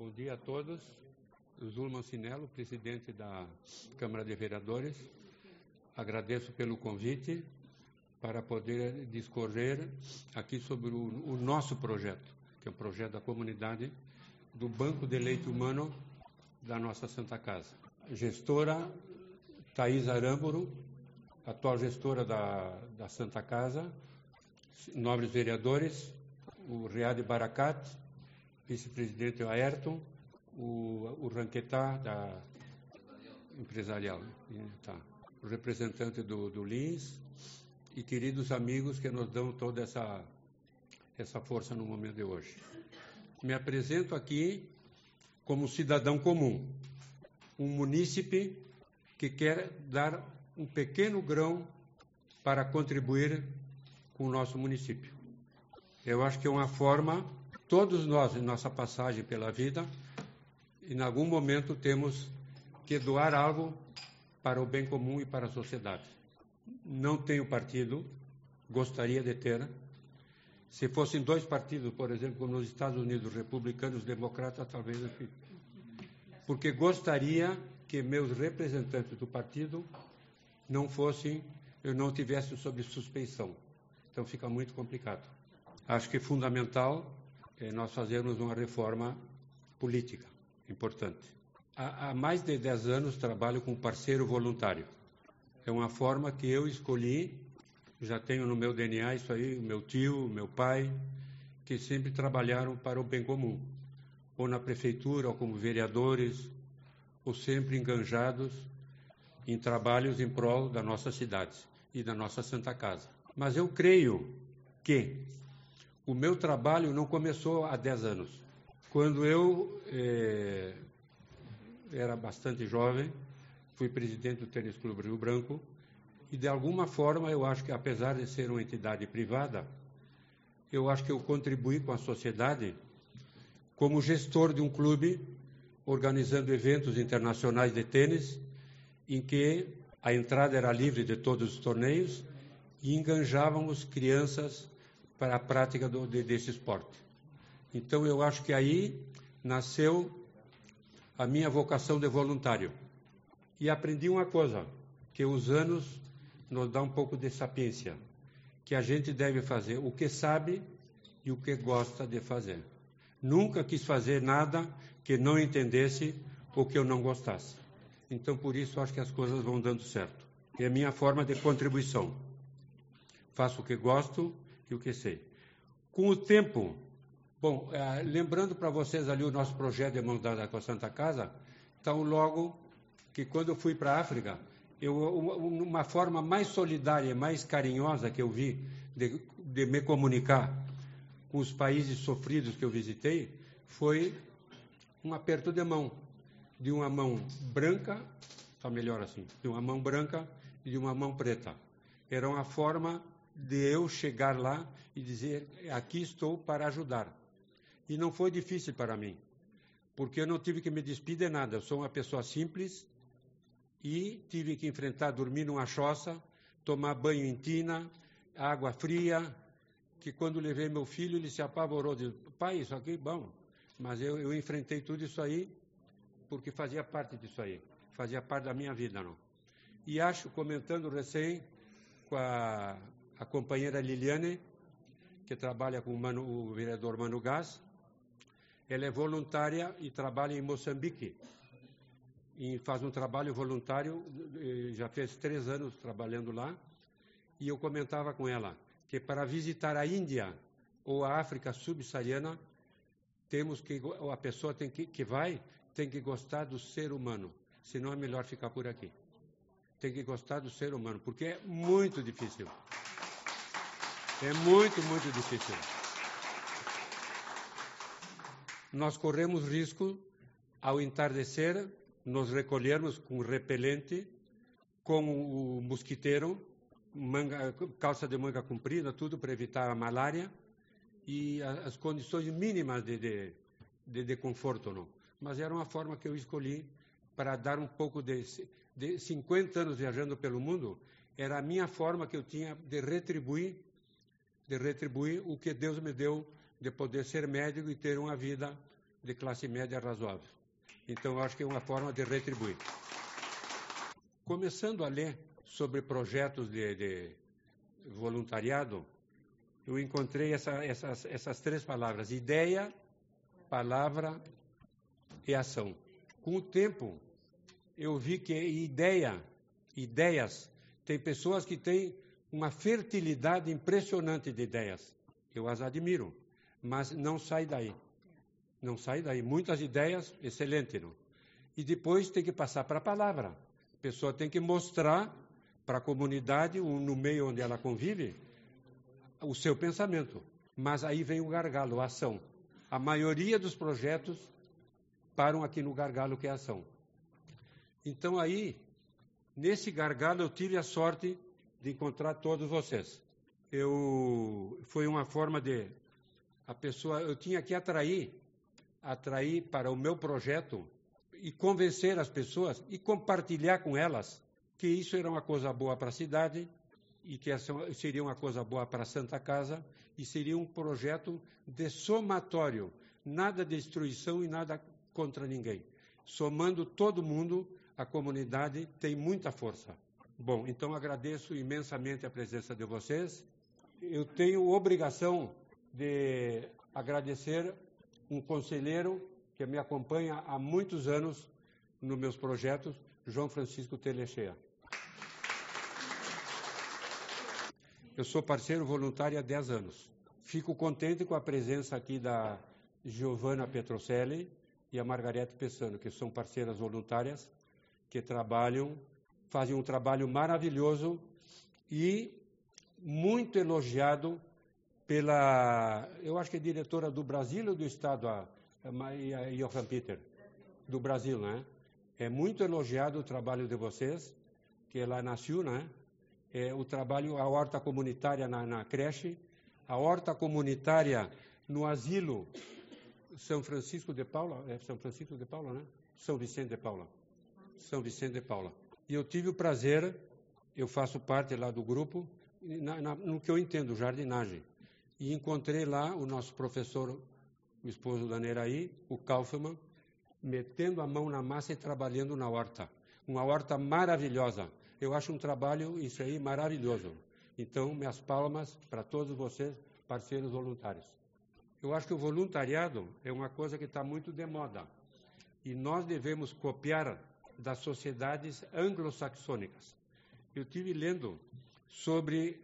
Bom dia a todos. Zulman Sinello, presidente da Câmara de Vereadores. Agradeço pelo convite para poder discorrer aqui sobre o nosso projeto, que é um projeto da comunidade do Banco de Leite Humano da nossa Santa Casa. Gestora Thaís Aramburu, atual gestora da Santa Casa, nobres vereadores, o Riad Barakat, vice-presidente Ayrton, o Ranquetá da empresarial, tá. O representante do Lins e queridos amigos que nos dão toda essa força no momento de hoje. Me apresento aqui como cidadão comum, um munícipe que quer dar um pequeno grão para contribuir com o nosso município. Eu acho que é uma forma, todos nós, em nossa passagem pela vida, em algum momento temos que doar algo para o bem comum e para a sociedade. Não tenho partido, gostaria de ter. Se fossem dois partidos, por exemplo, como nos Estados Unidos, republicanos e democratas, talvez eu fique. Porque gostaria que meus representantes do partido eu não tivesse sob suspeição. Então fica muito complicado. Acho que é fundamental nós fazermos uma reforma política, importante. Há mais de 10 anos trabalho com parceiro voluntário. É uma forma que eu escolhi, já tenho no meu DNA isso aí, o meu tio, o meu pai, que sempre trabalharam para o bem comum, ou na prefeitura, ou como vereadores, ou sempre enganjados em trabalhos em prol da nossa cidade e da nossa Santa Casa. Mas eu creio que o meu trabalho não começou há 10 anos. Quando eu era bastante jovem, fui presidente do Tênis Clube Rio Branco e, de alguma forma, eu acho que, apesar de ser uma entidade privada, eu acho que eu contribuí com a sociedade como gestor de um clube, organizando eventos internacionais de tênis, em que a entrada era livre de todos os torneios e enganjávamos crianças para a prática desse esporte. Então, eu acho que aí nasceu a minha vocação de voluntário. E aprendi uma coisa, que os anos nos dão um pouco de sapiência, que a gente deve fazer o que sabe e o que gosta de fazer. Nunca quis fazer nada que não entendesse ou que eu não gostasse. Então, por isso, acho que as coisas vão dando certo. É a minha forma de contribuição. Faço o que gosto e o que sei. Com o tempo, lembrando para vocês ali o nosso projeto de mão dada com a Santa Casa, então logo que quando eu fui para a África, uma forma mais solidária, mais carinhosa que eu vi de me comunicar com os países sofridos que eu visitei, foi um aperto de mão, de uma mão branca, está melhor assim, de uma mão branca e de uma mão preta. Era uma forma de eu chegar lá e dizer, aqui estou para ajudar. E não foi difícil para mim, porque eu não tive que me despedir de nada. Eu sou uma pessoa simples e tive que enfrentar, dormir numa choça, tomar banho em tina, água fria, que quando levei meu filho, ele se apavorou, disse, pai, isso aqui é bom. Mas eu enfrentei tudo isso aí, porque fazia parte disso aí, fazia parte da minha vida, não. E acho, comentando recém com a companheira Liliane, que trabalha com o vereador Manu Gás, ela é voluntária e trabalha em Moçambique. E faz um trabalho voluntário, já fez 3 anos trabalhando lá. E eu comentava com ela que para visitar a Índia ou a África subsaariana, a pessoa tem que gostar do ser humano. Senão é melhor ficar por aqui. Tem que gostar do ser humano, porque é muito difícil. É muito, muito difícil. Nós corremos risco, ao entardecer, nos recolhermos com repelente, com o mosquiteiro, calça de manga comprida, tudo para evitar a malária e as condições mínimas de conforto, não. Mas era uma forma que eu escolhi para dar um pouco de 50 anos viajando pelo mundo, era a minha forma que eu tinha de retribuir o que Deus me deu, de poder ser médico e ter uma vida de classe média razoável. Então, eu acho que é uma forma de retribuir. Começando a ler sobre projetos de voluntariado, eu encontrei essas três palavras: ideia, palavra e ação. Com o tempo, eu vi que ideias, tem pessoas que têm uma fertilidade impressionante de ideias. Eu as admiro, mas não sai daí. Não sai daí. Muitas ideias, excelente, não? E depois tem que passar para a palavra. A pessoa tem que mostrar para a comunidade, no meio onde ela convive, o seu pensamento. Mas aí vem o gargalo, a ação. A maioria dos projetos param aqui no gargalo, que é a ação. Então aí, nesse gargalo, eu tive a sorte de encontrar todos vocês. Foi uma forma de... eu tinha que atrair para o meu projeto e convencer as pessoas e compartilhar com elas que isso era uma coisa boa para a cidade e que seria uma coisa boa para a Santa Casa e seria um projeto de somatório, nada de destruição e nada contra ninguém. Somando todo mundo, a comunidade tem muita força. Bom, então agradeço imensamente a presença de vocês. Eu tenho obrigação de agradecer um conselheiro que me acompanha há muitos anos nos meus projetos, João Francisco Telechea. Eu sou parceiro voluntário há 10 anos. Fico contente com a presença aqui da Giovanna Petrocelli e a Margarete Pessano, que são parceiras voluntárias, que fazem um trabalho maravilhoso e muito elogiado eu acho que é diretora do Brasil ou do Estado, a Johan Peter, do Brasil, né? É muito elogiado o trabalho de vocês, que ela nasceu, né? O trabalho, a horta comunitária na creche, a horta comunitária no asilo São Francisco de Paula, São Francisco de Paula, né? São Vicente de Paula. São Vicente de Paula. E eu tive o prazer, eu faço parte lá do grupo, no que eu entendo, jardinagem. E encontrei lá o nosso professor, o esposo da Neraí, o Kaufmann, metendo a mão na massa e trabalhando na horta. Uma horta maravilhosa. Eu acho um trabalho, isso aí, maravilhoso. Então, minhas palmas para todos vocês, parceiros voluntários. Eu acho que o voluntariado é uma coisa que está muito de moda. E nós devemos copiar das sociedades anglo-saxônicas. Eu estive lendo sobre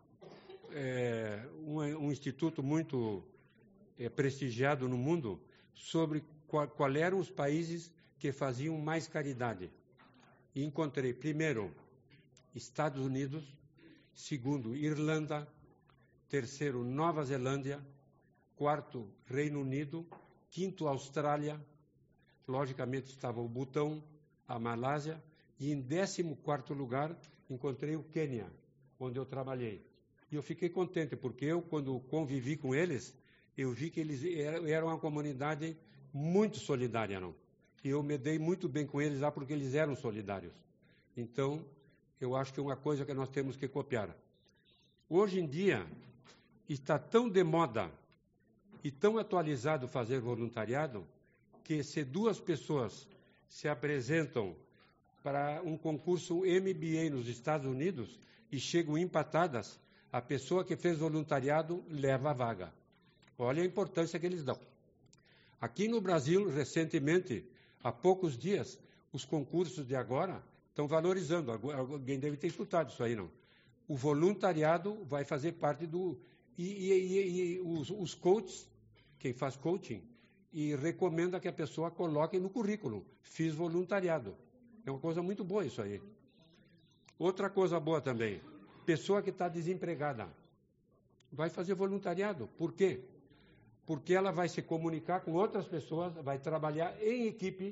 um instituto muito prestigiado no mundo, sobre qual eram os países que faziam mais caridade. E encontrei, primeiro, Estados Unidos, segundo, Irlanda, terceiro, Nova Zelândia, quarto, Reino Unido, quinto, Austrália, logicamente estava o Butão, a Malásia, e em 14º lugar encontrei o Quênia, onde eu trabalhei. E eu fiquei contente, porque eu, quando convivi com eles, eu vi que eles eram uma comunidade muito solidária, não? E eu me dei muito bem com eles lá, porque eles eram solidários. Então, eu acho que é uma coisa que nós temos que copiar. Hoje em dia, está tão de moda e tão atualizado fazer voluntariado, que se duas pessoas se apresentam para um concurso MBA nos Estados Unidos e chegam empatadas, a pessoa que fez voluntariado leva a vaga. Olha a importância que eles dão. Aqui no Brasil, recentemente, há poucos dias, os concursos de agora estão valorizando. Alguém deve ter escutado isso aí, não? O voluntariado vai fazer parte do... E os coaches, quem faz coaching, e recomenda que a pessoa coloque no currículo. Fiz voluntariado. É uma coisa muito boa isso aí. Outra coisa boa também. Pessoa que está desempregada vai fazer voluntariado. Por quê? Porque ela vai se comunicar com outras pessoas, vai trabalhar em equipe,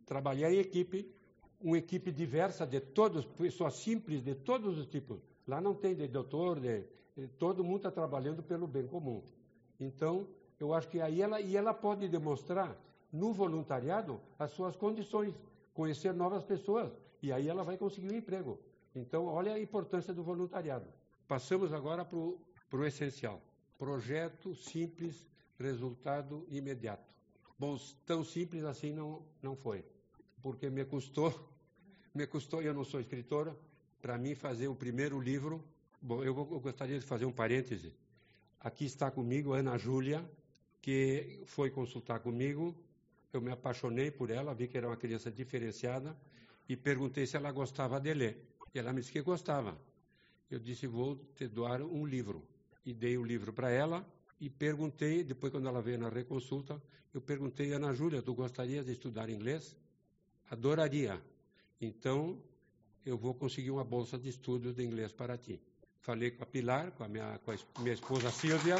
uma equipe diversa de todos, pessoas simples de todos os tipos. Lá não tem de doutor, todo mundo está trabalhando pelo bem comum. Então, eu acho que aí ela pode demonstrar no voluntariado as suas condições, conhecer novas pessoas, e aí ela vai conseguir um emprego. Então, olha a importância do voluntariado. Passamos agora para o essencial. Projeto simples, resultado imediato. Bom, tão simples assim não foi, porque me custou, eu não sou escritora, para mim fazer o primeiro livro. Bom, eu gostaria de fazer um parêntese. Aqui está comigo a Ana Júlia, que foi consultar comigo. Eu me apaixonei por ela, vi que era uma criança diferenciada e perguntei se ela gostava de ler. E ela me disse que gostava. Eu disse, vou te doar um livro. E dei o livro para ela e perguntei, depois quando ela veio na reconsulta, eu perguntei, Ana Júlia, tu gostarias de estudar inglês? Adoraria. Então, eu vou conseguir uma bolsa de estudos de inglês para ti. Falei com a Pilar, com a minha esposa Sílvia.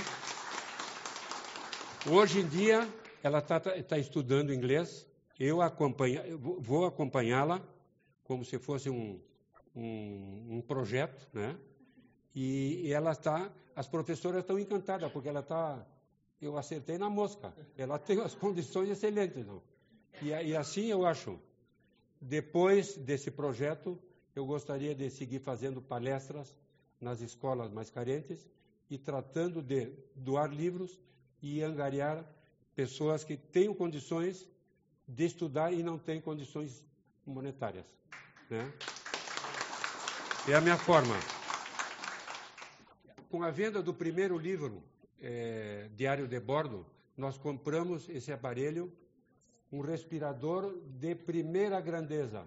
Hoje em dia, ela está estudando inglês. Eu vou acompanhá-la como se fosse um projeto, né? E ela está... As professoras estão encantadas, porque ela está... Eu acertei na mosca. Ela tem as condições excelentes, não? E assim eu acho. Depois desse projeto, eu gostaria de seguir fazendo palestras nas escolas mais carentes e tratando de doar livros e angariar pessoas que tenham condições de estudar e não têm condições monetárias, né? É a minha forma. Com a venda do primeiro livro, Diário de Bordo, nós compramos esse aparelho, um respirador de primeira grandeza,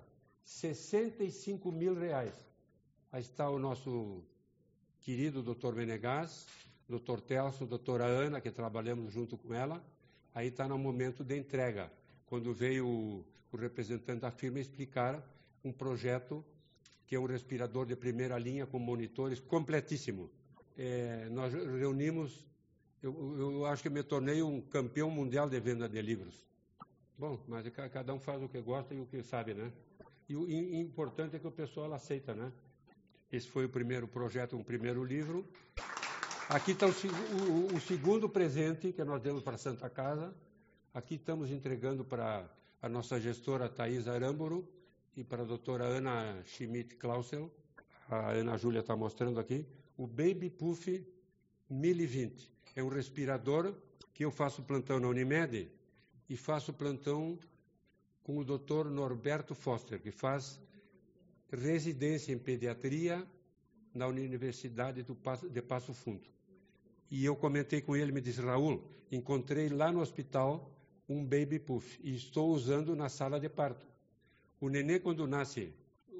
R$65 mil. Aí está o nosso querido Dr. Menegas, Dr. Telso, doutora Ana, que trabalhamos junto com ela. Aí está no momento de entrega, quando veio o representante da firma explicar um projeto que é um respirador de primeira linha com monitores completíssimo. Nós reunimos, eu acho que me tornei um campeão mundial de venda de livros. Bom, mas cada um faz o que gosta e o que sabe, né? E o importante é que o pessoal aceita, né? Esse foi o primeiro projeto, um primeiro livro. Aqui está o segundo presente que nós demos para a Santa Casa. Aqui estamos entregando para a nossa gestora Thais Aramburu e para a doutora Ana Schmidt-Klausel. A Ana Júlia está mostrando aqui. O Baby Puff 1020. É um respirador que eu faço plantão na Unimed e faço plantão com o Dr. Norberto Foster, que faz residência em pediatria na Universidade de Passo Fundo. E eu comentei com ele, me disse, Raul, encontrei lá no hospital um Baby Puff e estou usando na sala de parto. O nenê quando nasce,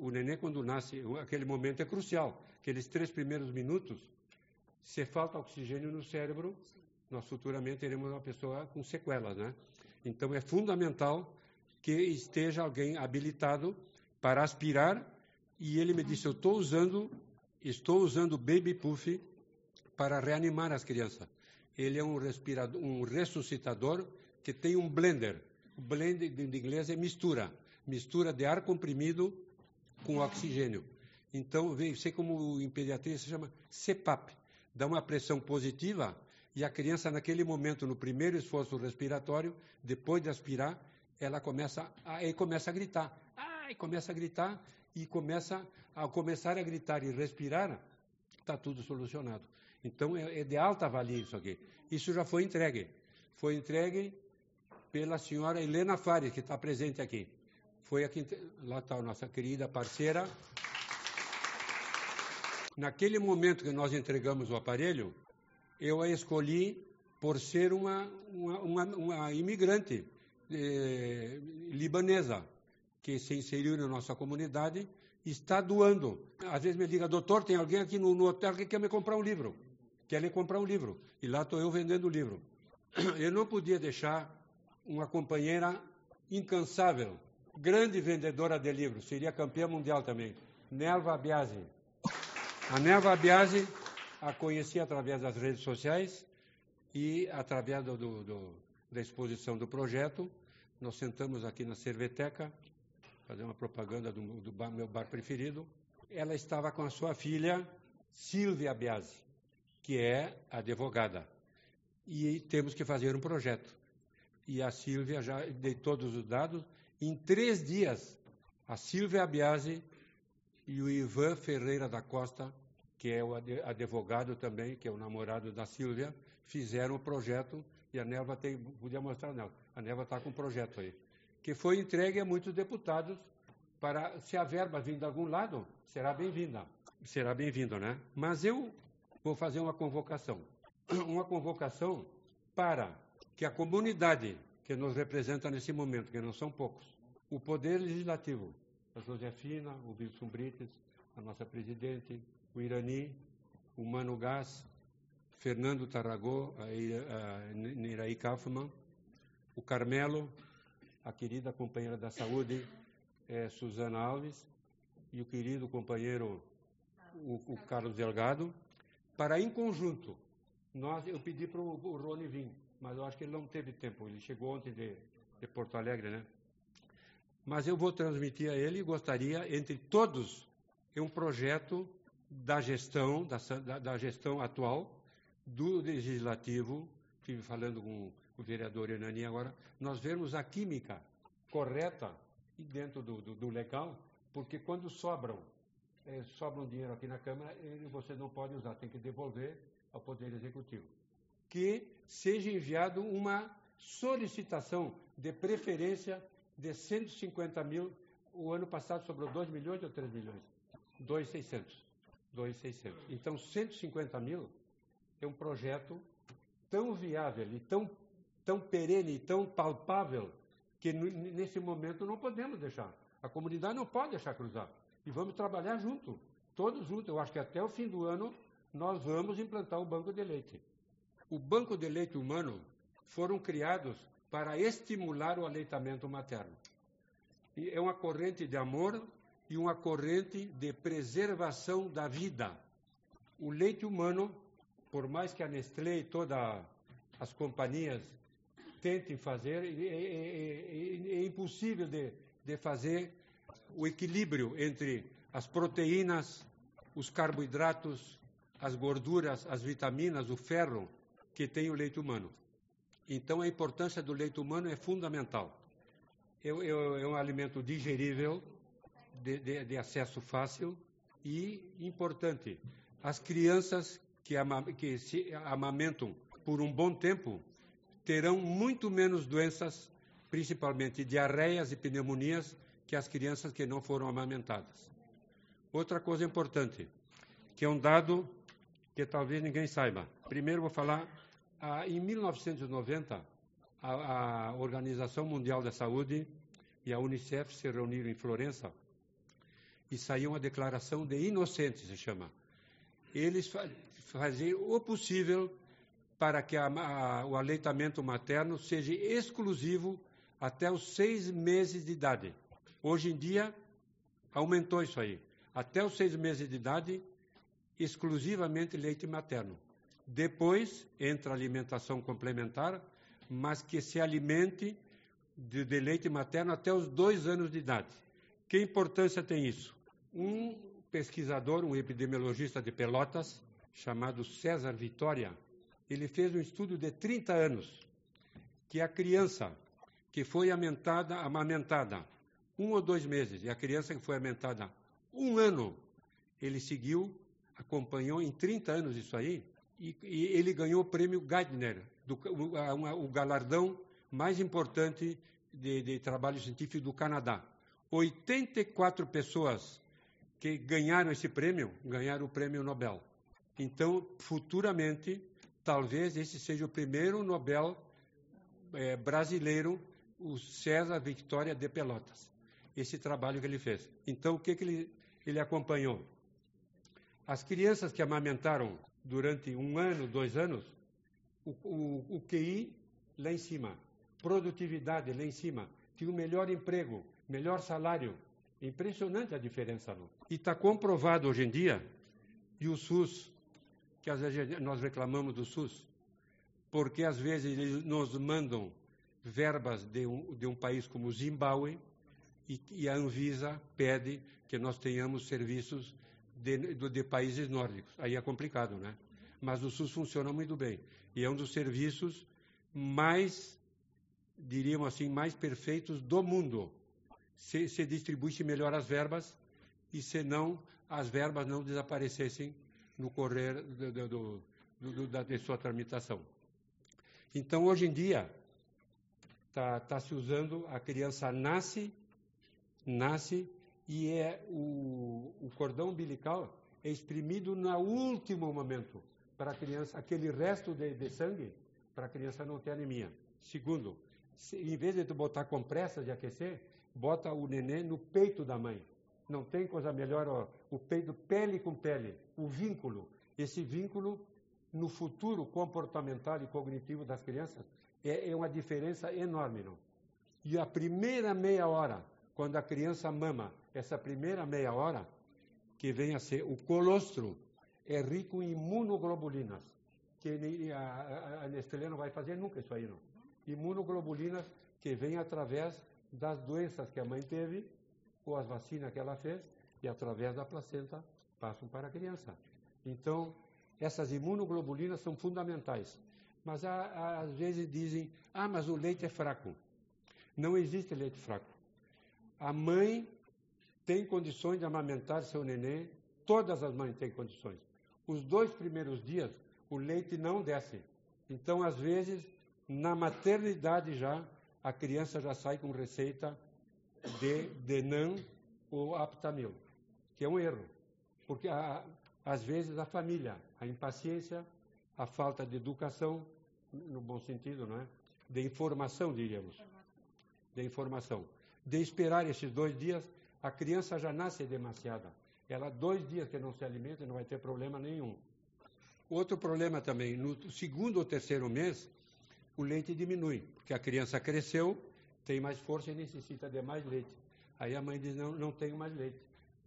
aquele momento é crucial. Aqueles 3 primeiros minutos, se falta oxigênio no cérebro, nós futuramente teremos uma pessoa com sequelas, né? Então é fundamental que esteja alguém habilitado para aspirar. E ele me disse, eu estou usando o Baby Puff para reanimar as crianças. Ele é um ressuscitador que tem um blender. O blender em inglês é mistura de ar comprimido com oxigênio. Então, sei como em pediatria se chama CPAP. Dá uma pressão positiva e a criança, naquele momento, no primeiro esforço respiratório, depois de aspirar, ela começa a gritar. E ao começar a gritar e respirar, está tudo solucionado. Então, é de alta valia isso aqui. Isso já foi entregue. Foi entregue pela senhora Helena Fares, que está presente aqui. Foi aqui, lá está a nossa querida parceira. Naquele momento que nós entregamos o aparelho, eu a escolhi por ser uma imigrante libanesa, que se inseriu na nossa comunidade, está doando. Às vezes me liga, doutor, tem alguém aqui no hotel que quer me comprar um livro. Quer lhe comprar um livro. E lá estou eu vendendo o livro. Eu não podia deixar uma companheira incansável, grande vendedora de livros, seria campeã mundial também, Nelva Biasi. A Nelva Biasi a conheci através das redes sociais e através da exposição do projeto. Nós sentamos aqui na Cerveteca, fazer uma propaganda do meu bar preferido. Ela estava com a sua filha, Sílvia Biasi, que é advogada. E temos que fazer um projeto. E a Sílvia já dei todos os dados. Em 3 dias, a Sílvia Biasi e o Ivan Ferreira da Costa, que é o advogado também, que é o namorado da Sílvia, fizeram o projeto. E a Nelva podia mostrar a Nelva. A Neva está com um projeto aí, que foi entregue a muitos deputados para, se a verba vir de algum lado, será bem-vinda. Será bem-vindo, né? Mas eu vou fazer uma convocação para que a comunidade que nos representa nesse momento, que não são poucos, o Poder Legislativo, a Josefina, o Wilson Brites, a nossa presidente, o Irani, o Mano Gás, Fernando Tarragó, a Niraí Kaufmann, o Carmelo, a querida companheira da saúde, Suzana Alves, e o querido companheiro, o Carlos Delgado, para, em conjunto, eu pedi para o Rony vir, mas eu acho que ele não teve tempo, ele chegou ontem de Porto Alegre, né? Mas eu vou transmitir a ele e gostaria, entre todos, um projeto da gestão, da gestão atual, do Legislativo, estive falando com o vereador Hernani agora, nós vemos a química correta e dentro do legal, porque quando sobram dinheiro aqui na Câmara, você não pode usar, tem que devolver ao Poder Executivo. Que seja enviado uma solicitação de preferência de 150 mil, o ano passado sobrou 2 milhões ou 3 milhões? 2.600. Então, 150 mil é um projeto tão viável e tão perene e tão palpável que nesse momento não podemos deixar. A comunidade não pode deixar cruzar. E vamos trabalhar junto, todos juntos. Eu acho que até o fim do ano nós vamos implantar o banco de leite. O banco de leite humano foram criados para estimular o aleitamento materno. E é uma corrente de amor e uma corrente de preservação da vida. O leite humano, por mais que a Nestlé e todas as companhias tentem fazer, é impossível de fazer o equilíbrio entre as proteínas, os carboidratos, as gorduras, as vitaminas, o ferro que tem o leite humano. Então, a importância do leite humano é fundamental. É um alimento digerível, de acesso fácil e importante. As crianças que se amamentam por um bom tempo terão muito menos doenças, principalmente diarreias e pneumonias, que as crianças que não foram amamentadas. Outra coisa importante, que é um dado que talvez ninguém saiba. Primeiro vou falar, em 1990, a Organização Mundial da Saúde e a Unicef se reuniram em Florença e saiu uma declaração de inocentes, se chama. Eles faziam o possível para que o aleitamento materno seja exclusivo até os 6 meses de idade. Hoje em dia, aumentou isso aí. Até os 6 meses de idade, exclusivamente leite materno. Depois, entra a alimentação complementar, mas que se alimente de leite materno até os 2 anos de idade. Que importância tem isso? Um pesquisador, um epidemiologista de Pelotas, chamado César Vitória, ele fez um estudo de 30 anos, que a criança que foi amamentada 1 ou 2 meses, e a criança que foi amamentada 1 ano, ele seguiu, acompanhou em 30 anos isso aí, e ele ganhou o prêmio Geithner, o galardão mais importante de trabalho científico do Canadá. 84 pessoas que ganharam esse prêmio, ganharam o prêmio Nobel. Então, futuramente, talvez esse seja o primeiro Nobel brasileiro, o César Vitória de Pelotas. Esse trabalho que ele fez. Então, o que ele acompanhou? As crianças que amamentaram durante 1 ano, 2 anos, o QI lá em cima, produtividade lá em cima, tinha o melhor emprego, melhor salário. Impressionante a diferença, não? E está comprovado hoje em dia, e o SUS, que às vezes nós reclamamos do SUS, porque às vezes eles nos mandam verbas de um país como o Zimbábue, e a Anvisa pede que nós tenhamos serviços de países nórdicos. Aí é complicado, né? Mas o SUS funciona muito bem. E é um dos serviços mais, diríamos assim, mais perfeitos do mundo. Se distribuísse melhor as verbas e se não, as verbas não desaparecessem no correr de sua tramitação. Então, hoje em dia, Tá se usando, a criança nasce e o cordão umbilical é exprimido no último momento para a criança, aquele resto de sangue, para a criança não ter anemia. Segundo, em vez de tu botar compressas de aquecer, bota o neném no peito da mãe. Não tem coisa melhor, ó, o peito, pele com pele, o vínculo. Esse vínculo, no futuro comportamental e cognitivo das crianças, é uma diferença enorme, não? E a primeira meia hora, quando a criança mama, essa primeira meia hora, que vem a ser o colostro, é rico em imunoglobulinas, que a Nestlé não vai fazer nunca isso aí, não. Imunoglobulinas que vêm através das doenças que a mãe teve, ou as vacinas que ela fez, e através da placenta passam para a criança. Então, essas imunoglobulinas são fundamentais. Mas às vezes dizem, mas o leite é fraco. Não existe leite fraco. A mãe tem condições de amamentar seu neném, todas as mães têm condições. Os 2 primeiros dias, o leite não desce. Então, às vezes, na maternidade já, a criança já sai com receita de Denan ou Aptamil, que é um erro. Porque, às vezes, a família, a impaciência, a falta de educação, no bom sentido, não é? De informação, diríamos. De informação. De esperar esses 2 dias, a criança já nasce demasiada. Ela, 2 dias que não se alimenta, não vai ter problema nenhum. Outro problema também, no 2º ou 3º mês, o leite diminui, porque a criança cresceu, tem mais força e necessita de mais leite. Aí a mãe diz, não tenho mais leite.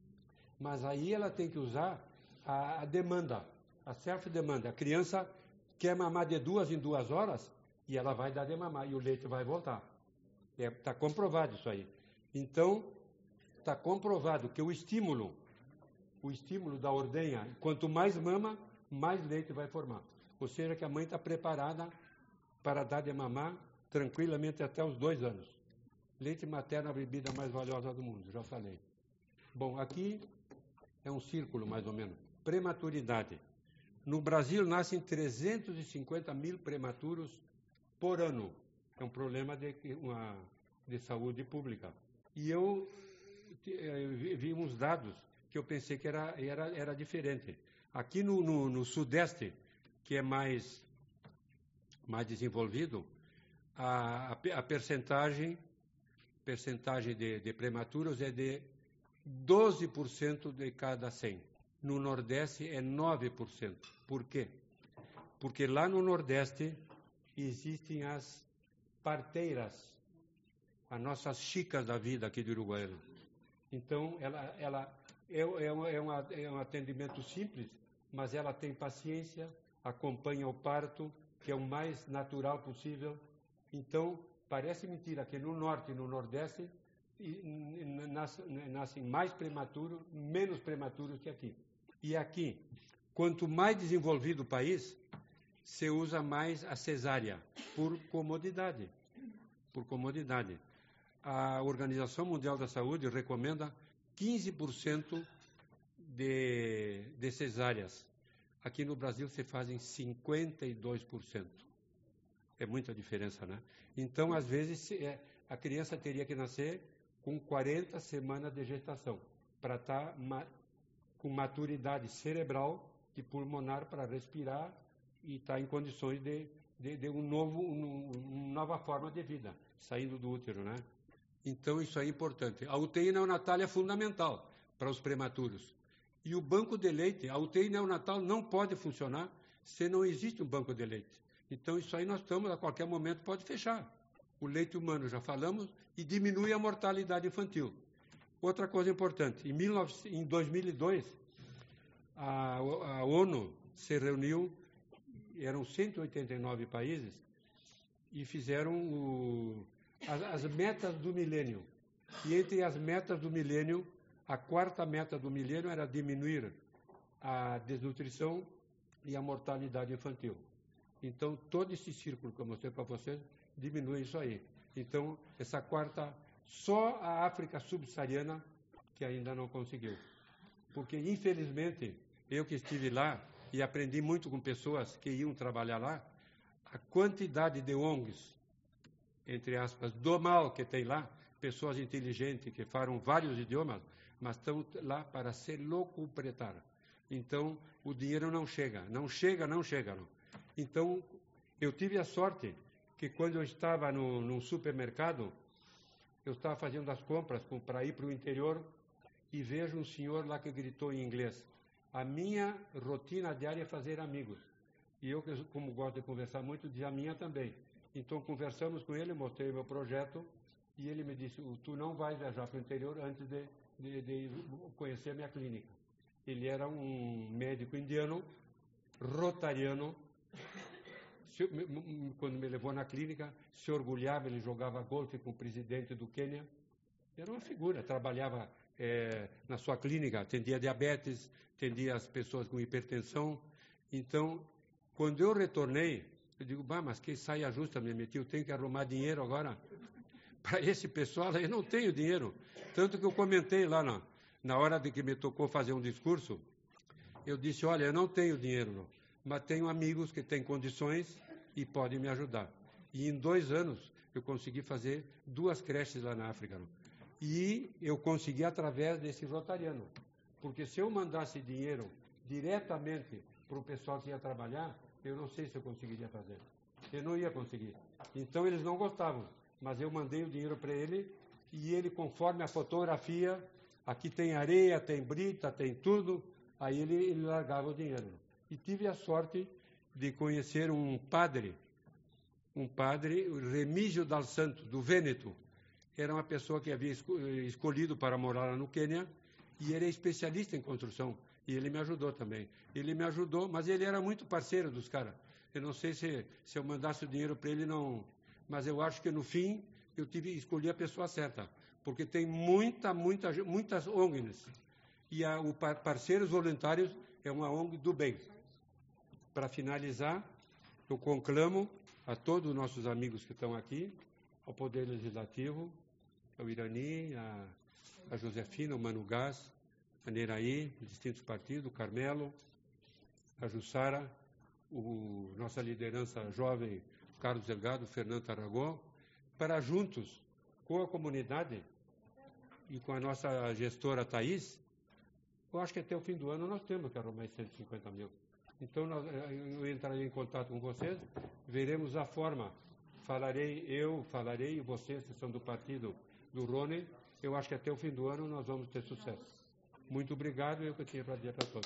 Mas aí ela tem que usar a demanda, a self-demanda. A criança quer mamar de 2 em 2 horas e ela vai dar de mamar e o leite vai voltar. Está comprovado isso aí. Então, está comprovado que o estímulo da ordenha, quanto mais mama, mais leite vai formar. Ou seja, que a mãe está preparada para dar de mamar tranquilamente até os 2 anos. Leite materno é a bebida mais valiosa do mundo, já falei. Bom, aqui é um círculo, mais ou menos. Prematuridade. No Brasil, nascem 350 mil prematuros por ano. É um problema de saúde pública. E eu vi uns dados que eu pensei que era diferente. Aqui no Sudeste, que é mais desenvolvido, a percentagem de prematuros é de 12% de cada 100. No Nordeste é 9%. Por quê? Porque lá no Nordeste existem as parteiras, as nossas chicas da vida aqui de Uruguaiana. Então, ela é um atendimento simples, mas ela tem paciência, acompanha o parto, que é o mais natural possível. Então, parece mentira que no Norte e no Nordeste nascem mais prematuros, menos prematuros que aqui. E aqui, quanto mais desenvolvido o país, se usa mais a cesárea, por comodidade. Por comodidade. A Organização Mundial da Saúde recomenda 15% de cesáreas. Aqui no Brasil se fazem 52%. É muita diferença, né? Então, às vezes, a criança teria que nascer com 40 semanas de gestação, para estar com maturidade cerebral e pulmonar para respirar e estar em condições de uma nova forma de vida, saindo do útero, né? Então, isso é importante. A UTI neonatal é fundamental para os prematuros. E o banco de leite, a UTI neonatal não pode funcionar se não existe um banco de leite. Então, isso aí nós estamos, a qualquer momento, pode fechar. O leite humano, já falamos, e diminui a mortalidade infantil. Outra coisa importante, em 2002, a ONU se reuniu, eram 189 países, e fizeram as metas do milênio. E entre as metas do milênio, a 4ª meta do milênio era diminuir a desnutrição e a mortalidade infantil. Então, todo esse círculo que eu mostrei para vocês diminui isso aí. Então, essa 4ª, só a África subsaariana que ainda não conseguiu. Porque, infelizmente, eu que estive lá e aprendi muito com pessoas que iam trabalhar lá, a quantidade de ONGs entre aspas, do mal que tem lá, pessoas inteligentes que falam vários idiomas, mas estão lá para se locupletar. Então, o dinheiro não chega. Não. Então, eu tive a sorte que quando eu estava num supermercado, eu estava fazendo as compras para ir para o interior e vejo um senhor lá que gritou em inglês. A minha rotina diária é fazer amigos. E eu, como gosto de conversar muito, disse a minha também. Então, conversamos com ele, mostrei o meu projeto, e ele me disse, tu não vais viajar para o interior antes de conhecer a minha clínica. Ele era um médico indiano, rotariano. Quando me levou na clínica, se orgulhava, ele jogava golfe com o presidente do Quênia. Era uma figura, trabalhava na sua clínica, atendia diabetes, atendia as pessoas com hipertensão. Então, quando eu retornei, eu digo, mas que saia justa, me meti, eu tenho que arrumar dinheiro agora. Para esse pessoal, eu não tenho dinheiro. Tanto que eu comentei lá na hora de que me tocou fazer um discurso, eu disse, olha, eu não tenho dinheiro, não, mas tenho amigos que têm condições e podem me ajudar. E em 2 anos, eu consegui fazer 2 creches lá na África. Não? E eu consegui através desse rotariano. Porque se eu mandasse dinheiro diretamente para o pessoal que ia trabalhar, eu não sei se eu conseguiria fazer. Eu não ia conseguir. Então, eles não gostavam. Mas eu mandei o dinheiro para ele, e ele, conforme a fotografia, aqui tem areia, tem brita, tem tudo, aí ele largava o dinheiro. E tive a sorte de conhecer um padre, Remígio Dal Santo, do Vêneto. Era uma pessoa que havia escolhido para morar lá no Quênia, e ele é especialista em construção, e ele me ajudou também. Ele me ajudou, mas ele era muito parceiro dos caras. Eu não sei se eu mandasse o dinheiro para ele, não... Mas eu acho que, no fim, eu escolhi a pessoa certa, porque tem muitas ONGs. E o Parceiros Voluntários é uma ONG do bem. Para finalizar, eu conclamo a todos os nossos amigos que estão aqui, ao Poder Legislativo, ao Irani, a Josefina, o Mano Gás, a Neraí, distintos partidos, o Carmelo, a Jussara, nossa liderança jovem, Carlos Delgado, Fernando Tarragó, para juntos, com a comunidade e com a nossa gestora Thaís, eu acho que até o fim do ano nós temos que arrumar 150 mil. Então, eu entrarei em contato com vocês, veremos a forma. Falarei e vocês, que são do partido do Rony, eu acho que até o fim do ano nós vamos ter sucesso. Muito obrigado, eu que tinha para dizer para todos.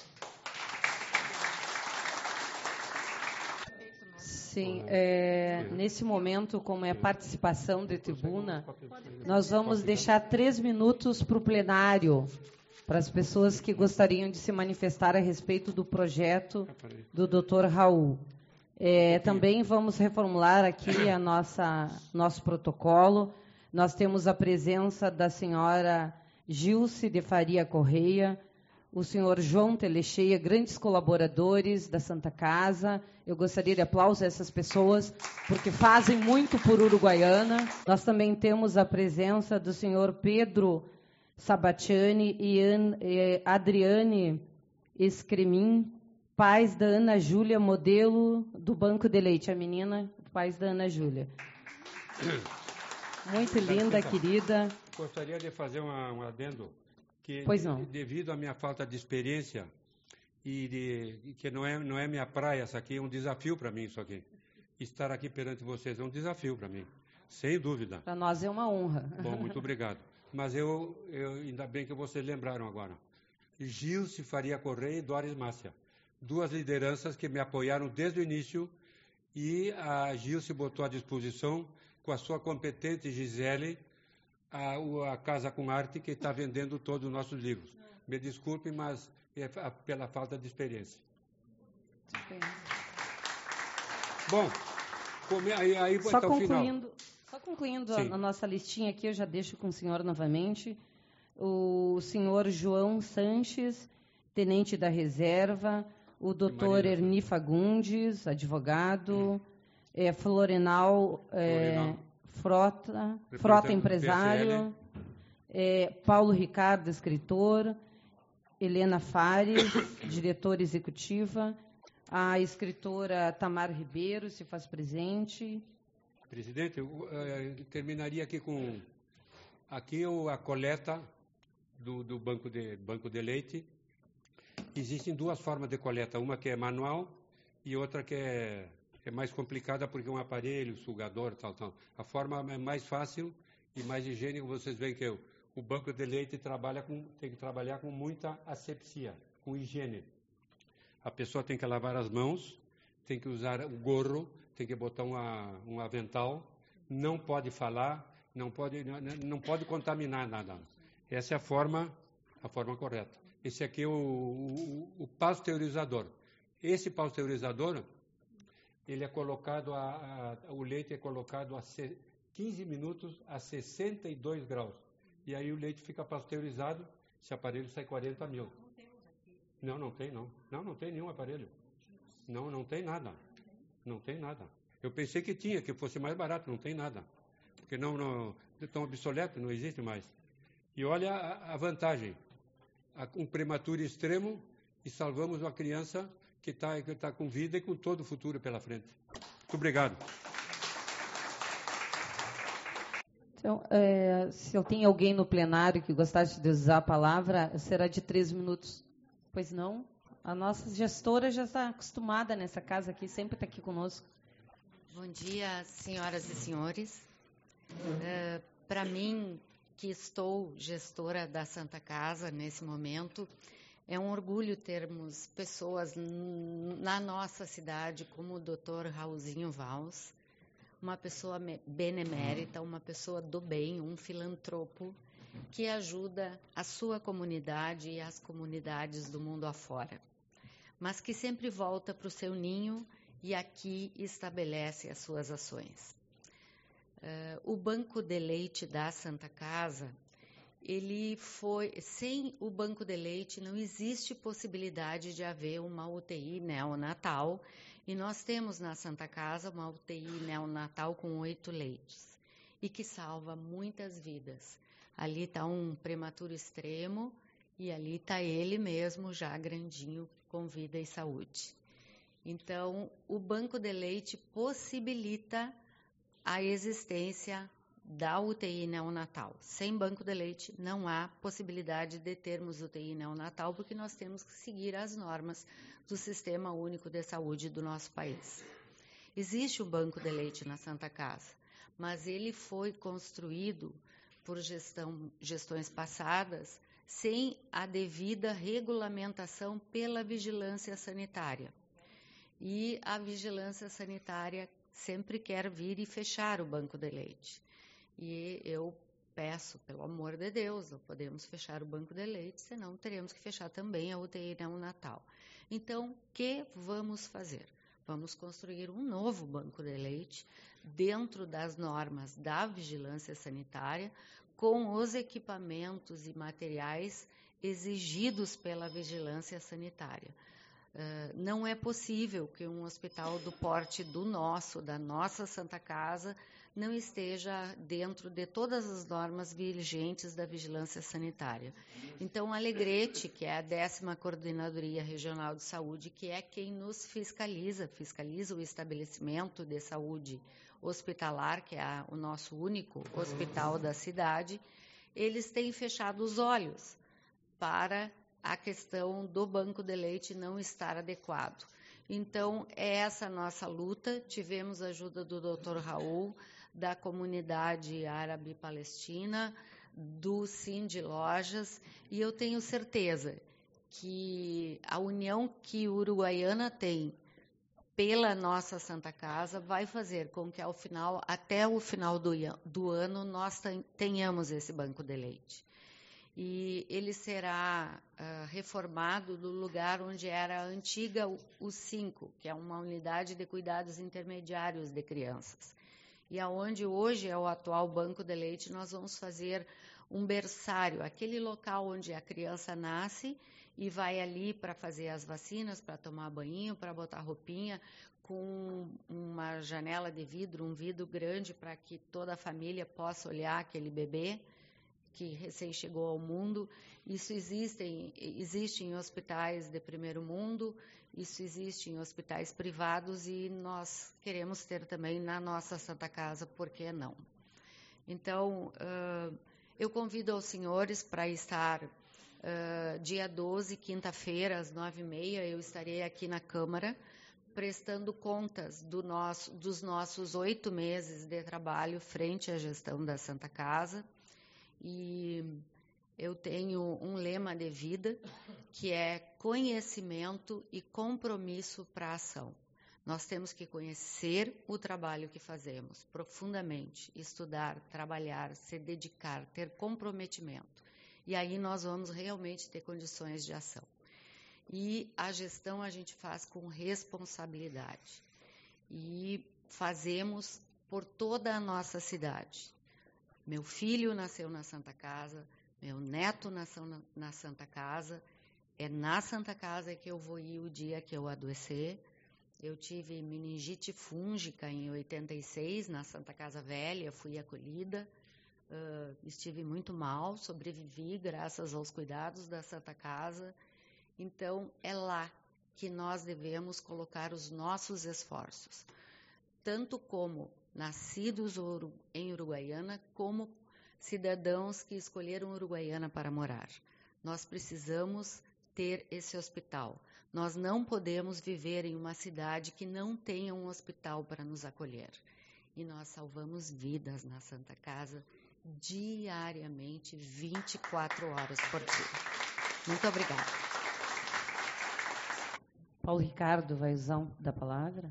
Sim, nesse momento, como é participação de tribuna, nós vamos deixar 3 minutos para o plenário, para as pessoas que gostariam de se manifestar a respeito do projeto do Dr. Raul. Também vamos reformular aqui nosso protocolo. Nós temos a presença da senhora Gilce de Faria Correia, o senhor João Telecheia, grandes colaboradores da Santa Casa. Eu gostaria de aplausos a essas pessoas, porque fazem muito por Uruguaiana. Nós também temos a presença do senhor Pedro Sabatiani e Adriane Escremin, pais da Ana Júlia, modelo do Banco de Leite. A menina, pais da Ana Júlia. Muito linda, querida. Gostaria de fazer um adendo. Que, pois não. Devido à minha falta de experiência e que não é minha praia, isso aqui é um desafio para mim, isso aqui. Estar aqui perante vocês é um desafio para mim, sem dúvida. Para nós é uma honra. Bom, muito obrigado. Mas eu ainda bem que vocês lembraram agora. Gilce Faria Correia e Doris Márcia, 2 lideranças que me apoiaram desde o início, e a Gilce botou à disposição, com a sua competente Gisele, a Casa com Arte, que está vendendo todos os nossos livros. Me desculpe, mas é pela falta de experiência. Bom, aí só até o final. Só concluindo a nossa listinha aqui, eu já deixo com o senhor novamente. O senhor João Sanches, tenente da reserva, o doutor Erni Fagundes, advogado, Florenal Frota empresário, Paulo Ricardo, escritor, Helena Fares, diretora executiva, a escritora Tamar Ribeiro se faz presente, Presidente, eu terminaria aqui com a coleta do banco de leite. Existem duas formas de coleta, uma que é manual e outra que é mais complicada porque é um aparelho, sugador, tal. A forma é mais fácil e mais higiênica. Vocês veem que o banco de leite tem que trabalhar com muita asepsia, com higiene. A pessoa tem que lavar as mãos, tem que usar o gorro, tem que botar um avental, não pode falar, não pode contaminar nada. Essa é a forma correta. Esse aqui é o pasteurizador. Esse pasteurizador, ele é colocado, o leite é colocado a 15 minutos a 62 graus. E aí o leite fica pasteurizado, esse aparelho sai 40 mil. Não tem não. Não tem nenhum aparelho. Não tem nada. Não tem nada. Eu pensei que fosse mais barato, não tem nada. Porque não estão obsoletos, não existe mais. E olha a vantagem. Um prematuro extremo e salvamos uma criança que está com vida e com todo o futuro pela frente. Muito obrigado. Então, se eu tenho alguém no plenário que gostasse de usar a palavra, será de 3 minutos. Pois não? A nossa gestora já está acostumada nessa casa aqui, sempre está aqui conosco. Bom dia, senhoras e senhores. Para mim, que estou gestora da Santa Casa nesse momento, é um orgulho termos pessoas na nossa cidade como o Dr. Raulzinho Valls, uma pessoa benemérita, uma pessoa do bem, um filantropo que ajuda a sua comunidade e as comunidades do mundo afora, mas que sempre volta para o seu ninho e aqui estabelece as suas ações. O Banco de Leite da Santa Casa, sem o Banco de Leite não existe possibilidade de haver uma UTI neonatal, e nós temos na Santa Casa uma UTI neonatal com 8 leitos, e que salva muitas vidas. Ali está um prematuro extremo, e ali está ele mesmo, já grandinho, com vida e saúde. Então, o Banco de Leite possibilita a existência da UTI neonatal. Sem banco de leite, não há possibilidade de termos UTI neonatal, porque nós temos que seguir as normas do Sistema Único de Saúde do nosso país. Existe o banco de leite na Santa Casa, mas ele foi construído por gestões passadas sem a devida regulamentação pela vigilância sanitária. E a vigilância sanitária sempre quer vir e fechar o banco de leite. E eu peço, pelo amor de Deus, não podemos fechar o banco de leite, senão teremos que fechar também a UTI neonatal. Então, o que vamos fazer? Vamos construir um novo banco de leite dentro das normas da vigilância sanitária, com os equipamentos e materiais exigidos pela vigilância sanitária. Não é possível que um hospital do porte da nossa Santa Casa, não esteja dentro de todas as normas vigentes da vigilância sanitária. Então, a Alegrete, que é a 10ª Coordenadoria Regional de Saúde, que é quem nos fiscaliza o estabelecimento de saúde hospitalar, que é o nosso único hospital da cidade, eles têm fechado os olhos para a questão do banco de leite não estar adequado. Então, é essa a nossa luta. Tivemos a ajuda do Dr. Raul, da comunidade árabe-palestina, do Cindy Lojas, e eu tenho certeza que a união que Uruguaiana tem pela nossa Santa Casa vai fazer com que, até o final do ano, nós tenhamos esse banco de leite. E ele será reformado do lugar onde era a antiga U5, que é uma unidade de cuidados intermediários de crianças. E aonde hoje é o atual banco de leite, nós vamos fazer um berçário, aquele local onde a criança nasce e vai ali para fazer as vacinas, para tomar banho, para botar roupinha, com uma janela de vidro, um vidro grande para que toda a família possa olhar aquele bebê. que recém chegou ao mundo. Isso existe em hospitais de primeiro mundo, isso existe em hospitais privados e nós queremos ter também na nossa Santa Casa, por que não? Então, eu convido aos senhores para estar dia 12, quinta-feira, às 9h30, eu estarei aqui na Câmara, prestando contas dos nossos 8 meses de trabalho frente à gestão da Santa Casa. E eu tenho um lema de vida, que é conhecimento e compromisso para a ação. Nós temos que conhecer o trabalho que fazemos profundamente, estudar, trabalhar, se dedicar, ter comprometimento. E aí nós vamos realmente ter condições de ação. E a gestão a gente faz com responsabilidade. E fazemos por toda a nossa cidade. Meu filho nasceu na Santa Casa, meu neto nasceu na Santa Casa, é na Santa Casa que eu vou ir o dia que eu adoecer. Eu tive meningite fúngica em 86, na Santa Casa Velha, fui acolhida, estive muito mal, sobrevivi graças aos cuidados da Santa Casa. Então, é lá que nós devemos colocar os nossos esforços, tanto como nascidos em Uruguaiana, como cidadãos que escolheram Uruguaiana para morar. Nós precisamos ter esse hospital. Nós não podemos viver em uma cidade que não tenha um hospital para nos acolher. E nós salvamos vidas na Santa Casa diariamente, 24 horas por dia. Muito obrigada. Paulo Ricardo vai usar da palavra.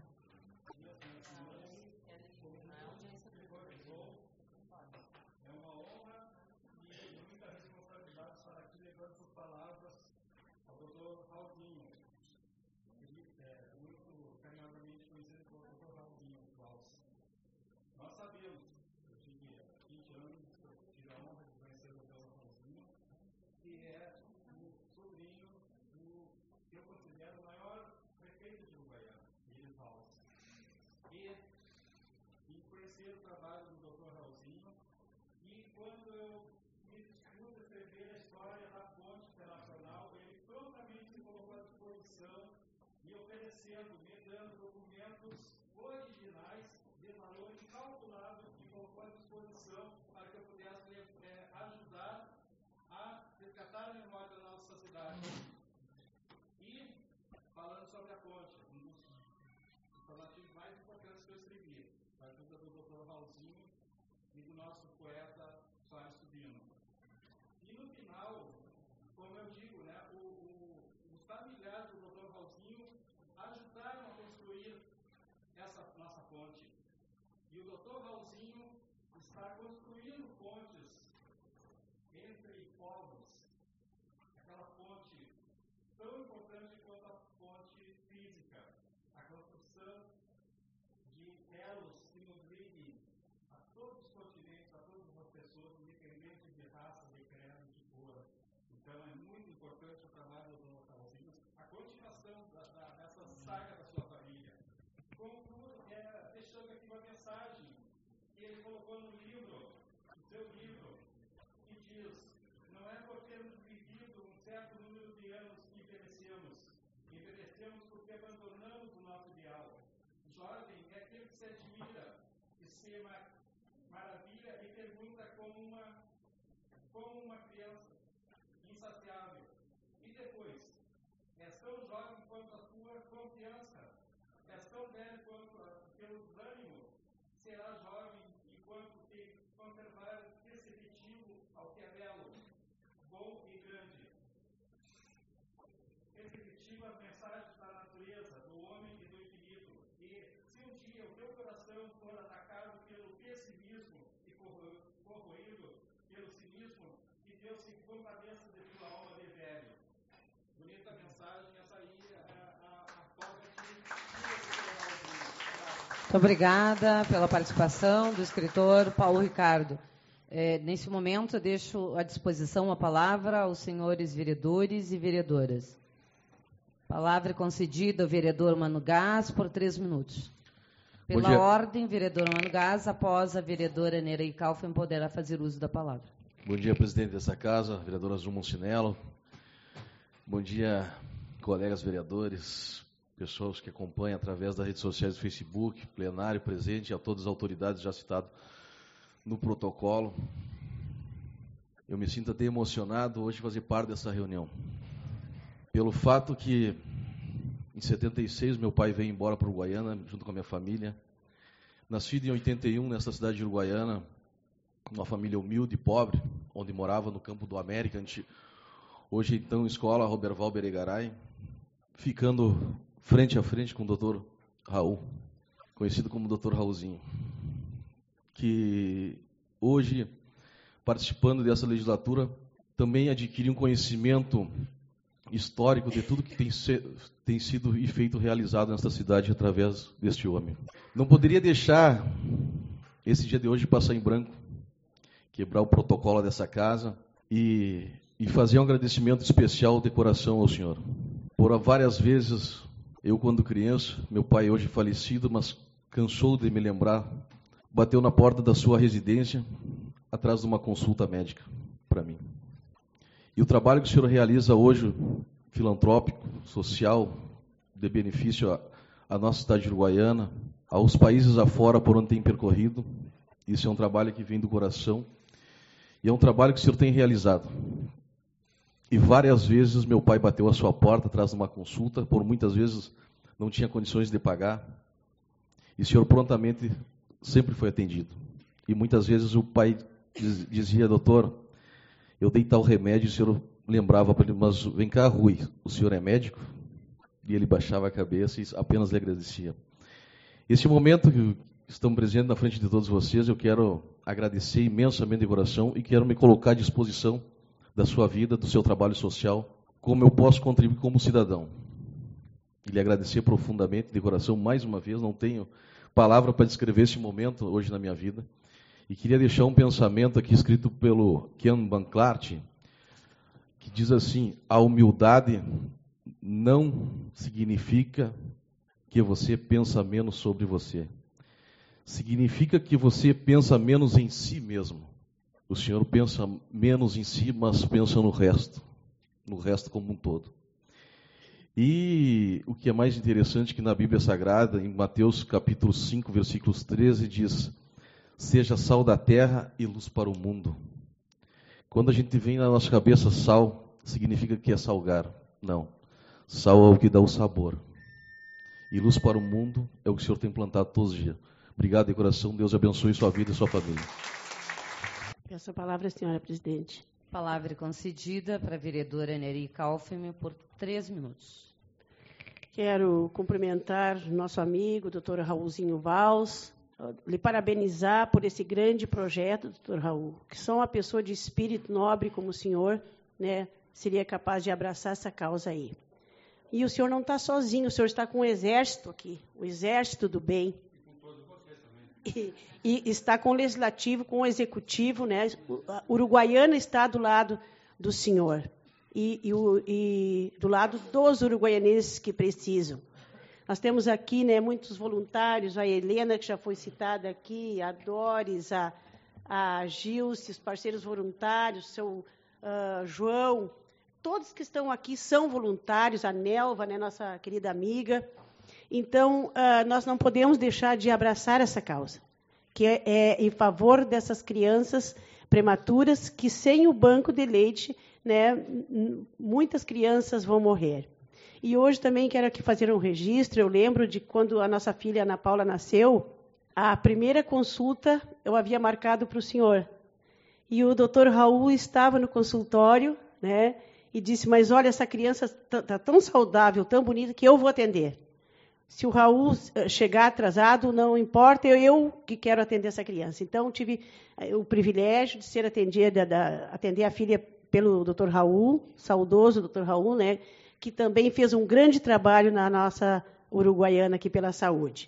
É uma honra e muita responsabilidade estar aqui levando suas palavras ao Dr. Raulzinho, muito carinhosamente conhecido como Dr. Raulzinho Walsh. Nós sabemos, eu tive 20 anos, tive a honra de conhecer o Dr. Raulzinho, que é o sobrinho do que eu considero o maior prefeito de Uruguaiana, Iris Walsh. E conhecer o trabalho do Dr. Raulzinho, e quando eu me dispus a escrever a história da Ponte Internacional, ele prontamente se colocou à disposição e oferecendo, me dando documentos originais de valor incalculável e colocou à disposição para que eu pudesse ajudar a resgatar a memória da nossa cidade. E, falando sobre a ponte, um dos relativos mais importantes que eu escrevi, a ajuda do Dr. Raulzinho e do nosso poeta Soares Tubino. E no final, como eu digo, né, os familiares do Dr. Raulzinho ajudaram a construir essa nossa ponte. E o Dr. Raulzinho está construindo pontes entre povos. Aquela ponte tão importante quanto a ponte física, a construção de elos que nos liguem a todos os continentes, a todas as pessoas, independente de raça, de credo, de cor. Então, é muito importante o trabalho do Dr. Raulzinho, a continuação dessa saga da sua família. Concluo deixando aqui uma mensagem que ele colocou no seu livro, que diz: não é por termos vivido um certo número de anos que envelhecemos porque abandonamos o nosso ideal. Jovem é aquele que se admira, que se maravilha e pergunta como uma criança, insaciável. E depois, és tão jovem quanto a tua confiança, és tão velho quanto o teu ânimo, serás jovem enquanto te conservares receptivo ao que é belo, bom e grande. Receptivo às mensagens da natureza, do homem e do infinito. E se um dia o teu coração for atacado pelo pessimismo e corroído pelo cinismo, que Deus se compadeça de tua alma de velho. Bonita mensagem, essa aí é a forma Muito obrigada pela participação do escritor Paulo Ricardo. Nesse momento, eu deixo à disposição a palavra aos senhores vereadores e vereadoras. Palavra concedida ao vereador Mano Gás por 3 minutos. Pela ordem, vereador Mano Gás, após a vereadora Nereida Kaufmann, poderá fazer uso da palavra. Bom dia, presidente dessa casa, vereadora Azul Moncinello. Bom dia, colegas vereadores, pessoas que acompanham através das redes sociais do Facebook, plenário presente, e a todas as autoridades já citadas no protocolo. Eu me sinto até emocionado hoje de fazer parte dessa reunião. Pelo fato que, em 76, meu pai veio embora para Uruguaiana, junto com a minha família. Nascido em 81, nessa cidade de Uruguaiana, uma família humilde e pobre, onde morava no Campo do América, hoje então escola Roberval Beregaray, ficando frente a frente com o Dr. Raul, conhecido como Dr. Raulzinho, que hoje, participando dessa legislatura, também adquiri um conhecimento histórico de tudo que tem sido e feito realizado nesta cidade através deste homem. Não poderia deixar esse dia de hoje passar em branco, quebrar o protocolo dessa casa e fazer um agradecimento especial de coração ao senhor. Por várias vezes, eu quando criança, meu pai hoje falecido, mas cansou de me lembrar, bateu na porta da sua residência, atrás de uma consulta médica para mim. E o trabalho que o senhor realiza hoje, filantrópico, social, de benefício à nossa cidade de Uruguaiana, aos países afora por onde tem percorrido, isso é um trabalho que vem do coração, e é um trabalho que o senhor tem realizado. E várias vezes meu pai bateu à sua porta atrás de uma consulta, por muitas vezes não tinha condições de pagar, e o senhor prontamente sempre foi atendido. E muitas vezes o pai dizia, doutor, eu dei tal remédio, e o senhor lembrava para ele, mas vem cá, Rui, o senhor é médico? E ele baixava a cabeça e apenas lhe agradecia. Esse momento que estamos presentes na frente de todos vocês, eu quero agradecer imensamente de coração e quero me colocar à disposição da sua vida, do seu trabalho social, como eu posso contribuir como cidadão. E lhe agradecer profundamente de coração, mais uma vez, não tenho palavra para descrever esse momento hoje na minha vida. E queria deixar um pensamento aqui escrito pelo Ken Banclart, que diz assim, a humildade não significa que você pensa menos sobre você. Significa que você pensa menos em si mesmo. O senhor pensa menos em si, mas pensa no resto como um todo. E o que é mais interessante que na Bíblia Sagrada, em Mateus capítulo 5, versículos 13, diz, seja sal da terra e luz para o mundo. Quando a gente vem na nossa cabeça sal, significa que é salgar. Não. Sal é o que dá o sabor. E luz para o mundo é o que o senhor tem plantado todos os dias. Obrigado de coração. Deus abençoe sua vida e sua família. Peço a palavra, senhora presidente. Palavra concedida para a vereadora Neri Kaufmann por 3 minutos. Quero cumprimentar nosso amigo, doutor Raulzinho Valls, lhe parabenizar por esse grande projeto, doutor Raul, que só uma pessoa de espírito nobre como o senhor, né, seria capaz de abraçar essa causa aí. E o senhor não está sozinho, o senhor está com o exército aqui, o exército do bem. E está com o legislativo, com o executivo, né? Uruguaiana está do lado do senhor e do lado dos uruguaianenses que precisam. Nós temos aqui, né, muitos voluntários, a Helena, que já foi citada aqui, a Doris, a Gilce, os parceiros voluntários, seu João, todos que estão aqui são voluntários, a Nelva, né, nossa querida amiga. Então, nós não podemos deixar de abraçar essa causa, que é em favor dessas crianças prematuras, que sem o banco de leite, né, muitas crianças vão morrer. E hoje também quero aqui fazer um registro, eu lembro de quando a nossa filha Ana Paula nasceu, a primeira consulta eu havia marcado para o senhor. E o doutor Raul estava no consultório, né, e disse, mas olha, essa criança está tão saudável, tão bonita, que eu vou atender. Se o Raul chegar atrasado, não importa, eu que quero atender essa criança. Então, tive o privilégio de ser atender a filha pelo Dr. Raul, saudoso Dr. Raul, né, que também fez um grande trabalho na nossa Uruguaiana aqui pela saúde.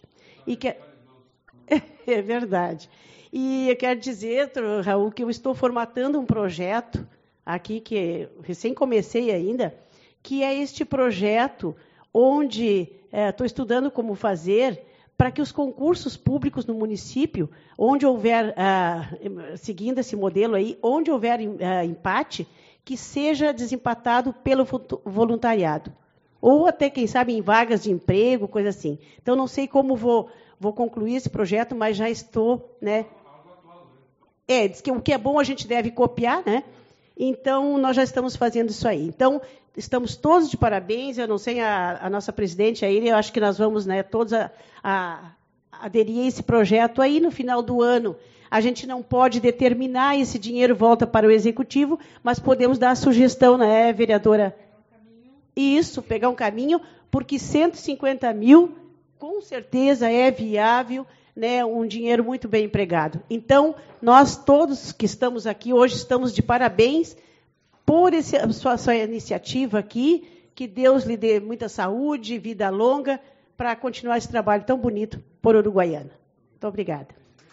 É verdade. E eu quero dizer, Dr. Raul, que eu estou formatando um projeto aqui, que recém comecei ainda, que é este projeto onde estou estudando como fazer para que os concursos públicos no município, onde houver, seguindo esse modelo aí, onde houver empate, que seja desempatado pelo voluntariado. Ou até, quem sabe, em vagas de emprego, coisa assim. Então, não sei como vou concluir esse projeto, mas já estou, né? Diz que o que é bom a gente deve copiar, né? Então, nós já estamos fazendo isso aí. Então, estamos todos de parabéns. Eu não sei, a nossa presidente aí, eu acho que nós vamos, né, todos aderir a esse projeto aí. No final do ano, a gente não pode determinar, esse dinheiro volta para o executivo, mas podemos dar a sugestão, né, vereadora? Isso, pegar um caminho, porque 150 mil, com certeza, é viável, né, um dinheiro muito bem empregado. Então, nós todos que estamos aqui hoje estamos de parabéns por sua iniciativa aqui, que Deus lhe dê muita saúde, vida longa, para continuar esse trabalho tão bonito por Uruguaiana. Muito obrigada.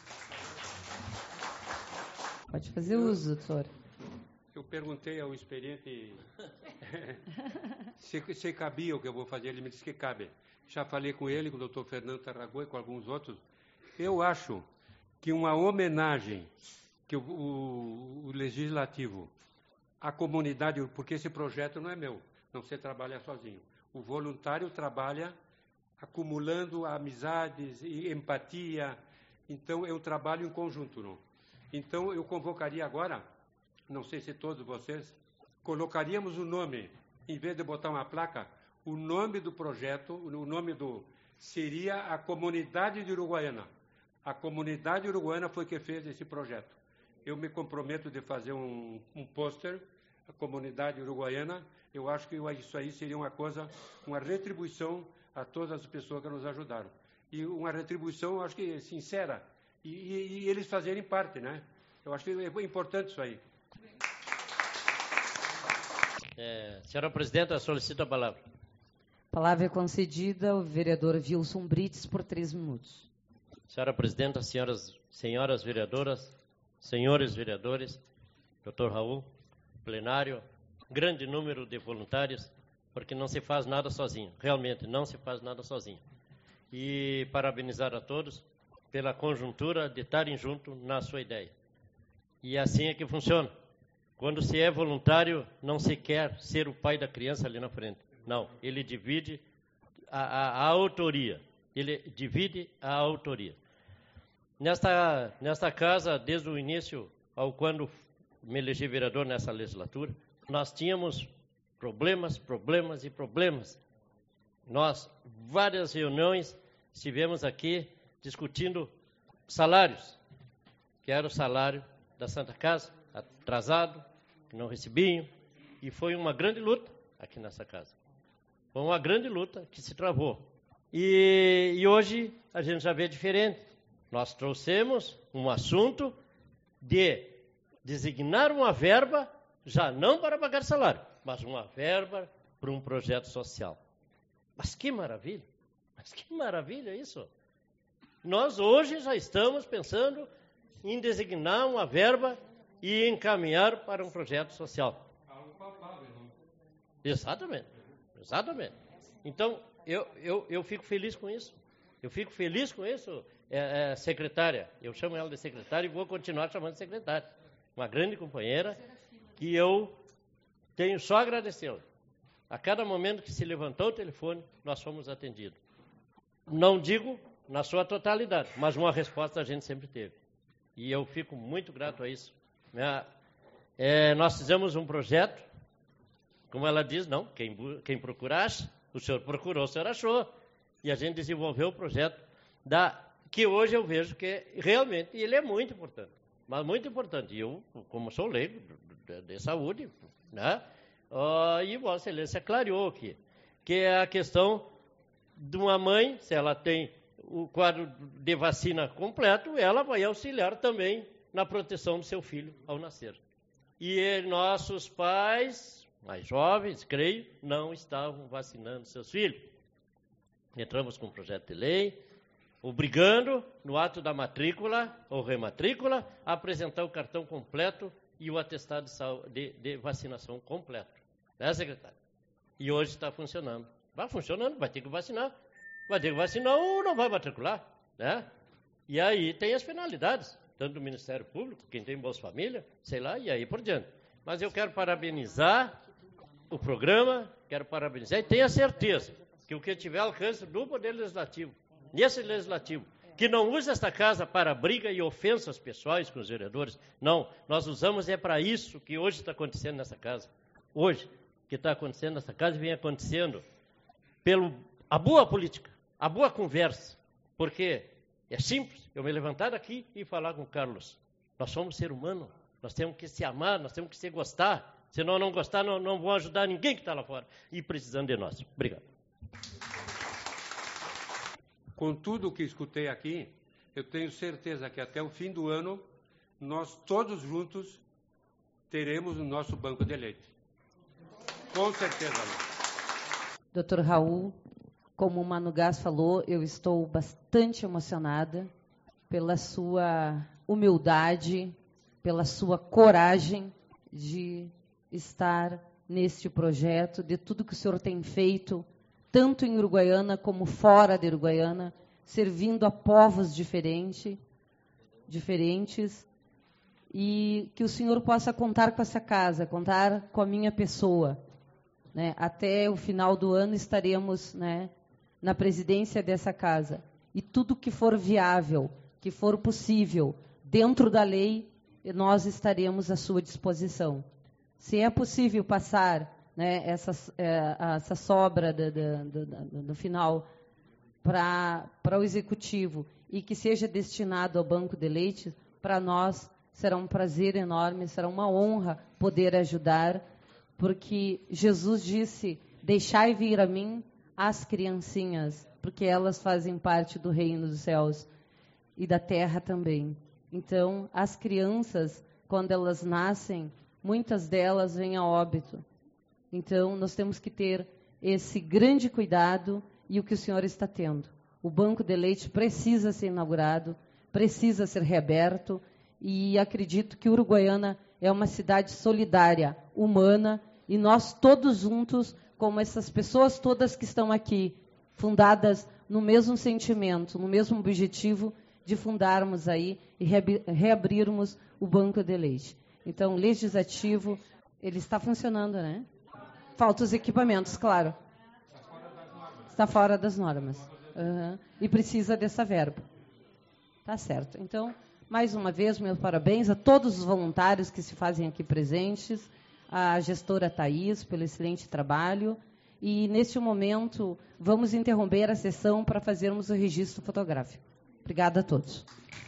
Pode fazer uso, doutor. Eu perguntei ao experiente se cabia o que eu vou fazer. Ele me disse que cabe. Já falei com ele, com o doutor Fernando Tarragoi e com alguns outros. Eu acho que uma homenagem que o Legislativo, a comunidade, porque esse projeto não é meu, não se trabalha sozinho. O voluntário trabalha acumulando amizades e empatia. Então, é um trabalho em conjunto, não? Então, eu convocaria agora, não sei se todos vocês, colocaríamos o nome, em vez de botar uma placa, o nome do projeto, seria a Comunidade de Uruguaiana. A Comunidade Uruguaiana foi que fez esse projeto. Eu me comprometo de fazer um pôster, a Comunidade Uruguaiana. Eu acho que isso aí seria uma retribuição a todas as pessoas que nos ajudaram. E uma retribuição, eu acho que sincera, e eles fazerem parte, né? Eu acho que é importante isso aí. Senhora Presidenta, solicito a palavra. A palavra é concedida ao vereador Wilson Brites por 3 minutos. Senhora Presidenta, senhoras vereadoras, senhores vereadores, doutor Raul, plenário, grande número de voluntários, porque não se faz nada sozinho, realmente não se faz nada sozinho. E parabenizar a todos pela conjuntura de estarem juntos na sua ideia. E assim é que funciona. Quando se é voluntário, não se quer ser o pai da criança ali na frente. Não, ele divide a autoria. Ele divide a autoria. Nesta casa, desde o início, ao quando me elegi vereador nessa legislatura, nós tínhamos problemas. Nós, várias reuniões, estivemos aqui discutindo salários, que era o salário da Santa Casa, atrasado, que não recebiam, e foi uma grande luta aqui nessa casa. Foi uma grande luta que se travou. E hoje a gente já vê diferente. Nós trouxemos um assunto de designar uma verba, já não para pagar salário, mas uma verba para um projeto social. Mas que maravilha! Isso! Nós hoje já estamos pensando em designar uma verba e encaminhar para um projeto social. Exatamente. Então, eu fico feliz com isso. Secretária. Eu chamo ela de secretária e vou continuar chamando de secretária. Uma grande companheira que eu tenho só a agradecê-la. A cada momento que se levantou o telefone, nós fomos atendidos. Não digo na sua totalidade, mas uma resposta a gente sempre teve. E eu fico muito grato a isso. Nós fizemos um projeto, como ela diz, não, quem procura acha, o senhor procurou, o senhor achou. E a gente desenvolveu o projeto que hoje eu vejo que realmente ele é muito importante, mas muito importante. E eu, como sou leigo de saúde, né, e Vossa Excelência clareou aqui, que é a questão de uma mãe, se ela tem o quadro de vacina completo, ela vai auxiliar também na proteção do seu filho ao nascer. E nossos pais, mais jovens, creio, não estavam vacinando seus filhos. Entramos com um projeto de lei, obrigando, no ato da matrícula ou rematrícula, a apresentar o cartão completo e o atestado de vacinação completo. Secretário? E hoje está funcionando. Vai funcionando, vai ter que vacinar. Vai ter que vacinar ou não vai matricular, né? E aí tem as penalidades, tanto do Ministério Público, quem tem Bolsa Família, sei lá, e aí por diante. Mas eu quero parabenizar o programa, quero parabenizar e tenho a certeza que o que tiver alcance do Poder Legislativo, nesse Legislativo, que não usa esta casa para briga e ofensas pessoais com os vereadores, não, nós usamos para isso que hoje está acontecendo nessa casa. Hoje, o que está acontecendo nessa casa vem acontecendo a boa política, a boa conversa, porque é simples eu me levantar daqui e falar com o Carlos. Nós somos ser humano, nós temos que se amar, nós temos que se gostar. Se não gostar, não vão ajudar ninguém que está lá fora e precisando de nós. Obrigado. Com tudo o que escutei aqui, eu tenho certeza que até o fim do ano, nós todos juntos teremos o nosso banco de leite. Com certeza. Dr. Raul, como o Mano Gás falou, eu estou bastante emocionada pela sua humildade, pela sua coragem de estar neste projeto, de tudo que o senhor tem feito, tanto em Uruguaiana como fora de Uruguaiana, servindo a povos diferentes, e que o senhor possa contar com essa casa, contar com a minha pessoa. Né? Até o final do ano estaremos, né, na presidência dessa casa. E tudo que for viável, que for possível, dentro da lei, nós estaremos à sua disposição. Se é possível passar, né, essa sobra do final para o Executivo e que seja destinado ao Banco de Leite, para nós será um prazer enorme, será uma honra poder ajudar, porque Jesus disse, deixai vir a mim as criancinhas, porque elas fazem parte do reino dos céus e da terra também. Então, as crianças, quando elas nascem, muitas delas vêm a óbito. Então, nós temos que ter esse grande cuidado e o que o senhor está tendo. O Banco de Leite precisa ser inaugurado, precisa ser reaberto, e acredito que Uruguaiana é uma cidade solidária, humana, e nós todos juntos, como essas pessoas todas que estão aqui, fundadas no mesmo sentimento, no mesmo objetivo de fundarmos aí e reabrirmos o Banco de Leite. Então, o Legislativo, ele está funcionando, né? Faltam os equipamentos, claro. Está fora das normas. Uhum. E precisa dessa verba. Tá certo. Então, mais uma vez, meus parabéns a todos os voluntários que se fazem aqui presentes, a gestora Thaís, pelo excelente trabalho. E, neste momento, vamos interromper a sessão para fazermos o registro fotográfico. Obrigada a todos.